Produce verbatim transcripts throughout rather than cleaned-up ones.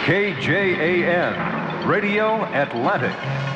K J A N, Radio Atlantic.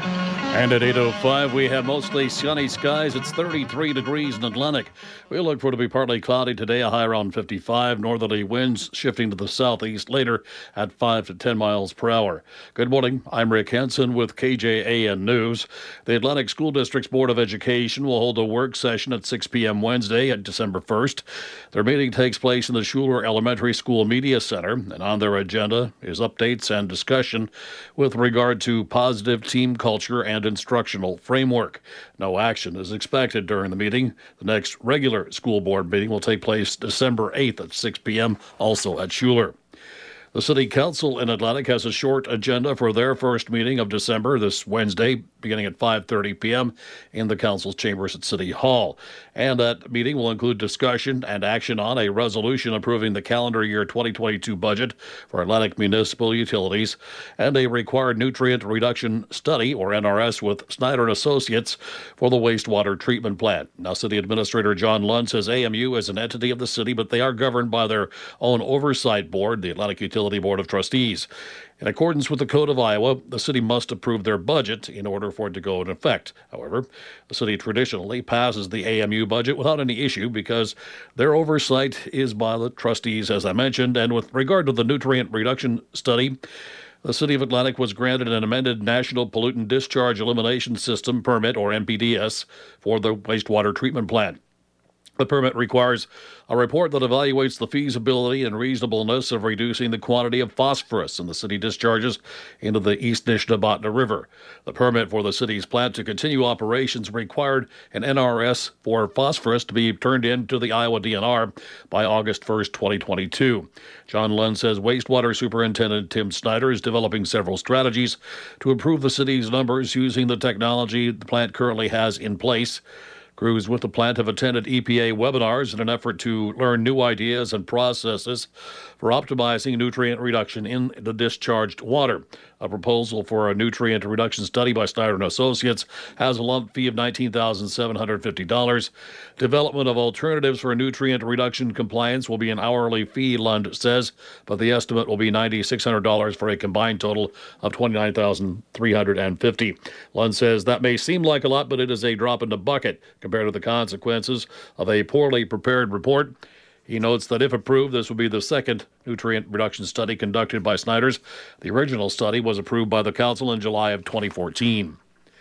And at eight oh five, we have mostly sunny skies. It's thirty-three degrees in Atlantic. We look for it to be partly cloudy today, a high around fifty-five. Northerly winds shifting to the southeast later at five to ten miles per hour. Good morning. I'm Rick Henson with K J A N News. The Atlantic School District's Board of Education will hold a work session at six p.m. Wednesday, at December first. Their meeting takes place in the Schuler Elementary School Media Center, and on their agenda is updates and discussion with regard to positive team culture and instructional framework. No action is expected during the meeting. The next regular school board meeting will take place December eighth at six p.m., also at Schuler. The City Council in Atlantic has a short agenda for their first meeting of December this Wednesday, beginning at five thirty p.m. in the Council's chambers at City Hall. And that meeting will include discussion and action on a resolution approving the calendar year twenty twenty-two budget for Atlantic municipal utilities and a required nutrient reduction study, or N R S, with Snyder and Associates for the wastewater treatment plant. Now, City Administrator John Lund says A M U is an entity of the city, but they are governed by their own oversight board, the Atlantic Utility Board of Trustees. In accordance with the Code of Iowa, the city must approve their budget in order for it to go into effect. However, the city traditionally passes the A M U budget without any issue because their oversight is by the trustees, as I mentioned. And with regard to the nutrient reduction study, the City of Atlantic was granted an amended National Pollutant Discharge Elimination System permit, or N P D S, for the wastewater treatment plant. The permit requires a report that evaluates the feasibility and reasonableness of reducing the quantity of phosphorus in the city discharges into the East Nishnabotna River. The permit for the city's plant to continue operations required an N R S for phosphorus to be turned in to the Iowa D N R by August first, twenty twenty-two. John Lund says wastewater superintendent Tim Snyder is developing several strategies to improve the city's numbers using the technology the plant currently has in place. Crews with the plant have attended E P A webinars in an effort to learn new ideas and processes for optimizing nutrient reduction in the discharged water. A proposal for a nutrient reduction study by Snyder and Associates has a lump fee of nineteen thousand seven hundred fifty dollars. Development of alternatives for nutrient reduction compliance will be an hourly fee, Lund says, but the estimate will be nine thousand six hundred dollars for a combined total of twenty-nine thousand three hundred fifty dollars. Lund says that may seem like a lot, but it is a drop in the bucket compared to the consequences of a poorly prepared report. He notes that if approved, this will be the second nutrient reduction study conducted by Snyder's. The original study was approved by the council in July of twenty fourteen.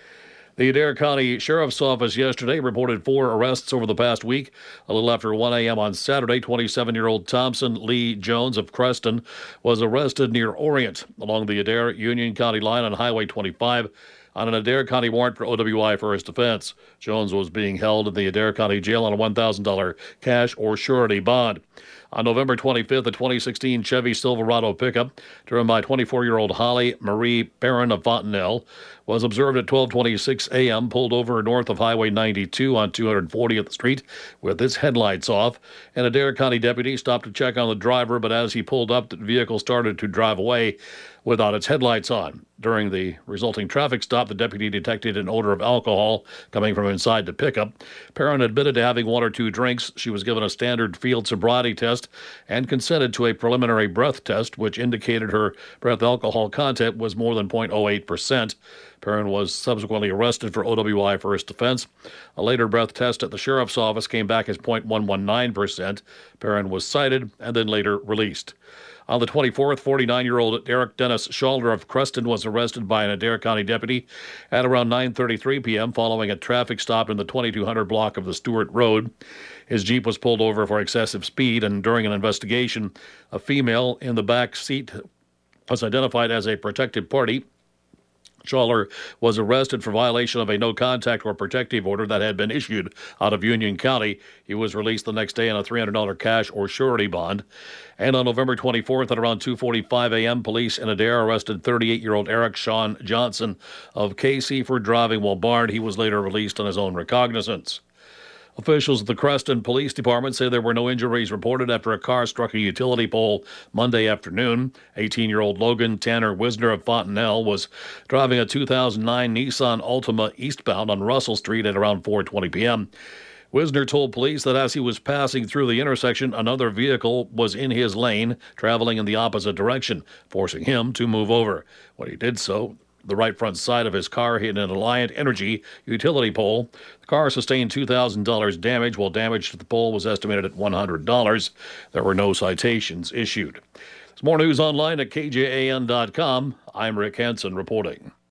The Adair County Sheriff's Office yesterday reported four arrests over the past week. A little after one a.m. on Saturday, twenty-seven-year-old Thompson Lee Jones of Creston was arrested near Orient along the Adair-Union County line on Highway twenty-five on an Adair County warrant for O W I first offense. Jones was being held in the Adair County Jail on a one thousand dollars cash or surety bond. On November twenty-fifth, a twenty sixteen Chevy Silverado pickup driven by twenty-four-year-old Holly Marie Barron of Fontenelle was observed at twelve twenty-six a.m., pulled over north of Highway ninety-two on two hundred fortieth Street with its headlights off. An Adair County deputy stopped to check on the driver, but as he pulled up, the vehicle started to drive away without its headlights on. During the resulting traffic stop, the deputy detected an odor of alcohol coming from inside the pickup. Perrin admitted to having one or two drinks. She was given a standard field sobriety test and consented to a preliminary breath test, which indicated her breath alcohol content was more than zero point zero eight percent. Perrin was subsequently arrested for O W I first offense. A later breath test at the sheriff's office came back as zero point one one nine percent. Perrin was cited and then later released. On the twenty-fourth, forty-nine-year-old Derek Dennis Schalder of Creston was arrested by an Adair County deputy at around nine thirty-three p.m. following a traffic stop in the twenty-two hundred block of the Stewart Road. His Jeep was pulled over for excessive speed, and during an investigation, a female in the back seat was identified as a protected party. Schaller was arrested for violation of a no-contact or protective order that had been issued out of Union County. He was released the next day on a three hundred dollars cash or surety bond. And on November twenty-fourth at around two forty-five a.m., police in Adair arrested thirty-eight-year-old Eric Sean Johnson of Casey for driving while barred. He was later released on his own recognizance. Officials at the Creston Police Department say there were no injuries reported after a car struck a utility pole Monday afternoon. eighteen-year-old Logan Tanner Wisner of Fontenelle was driving a two thousand nine Nissan Altima eastbound on Russell Street at around four twenty p.m. Wisner told police that as he was passing through the intersection, another vehicle was in his lane, traveling in the opposite direction, forcing him to move over. When he did so, the right front side of his car hit an Alliant Energy utility pole. The car sustained two thousand dollars damage, while damage to the pole was estimated at one hundred dollars. There were no citations issued. There's more news online at K J A N dot com. I'm Rick Hansen reporting.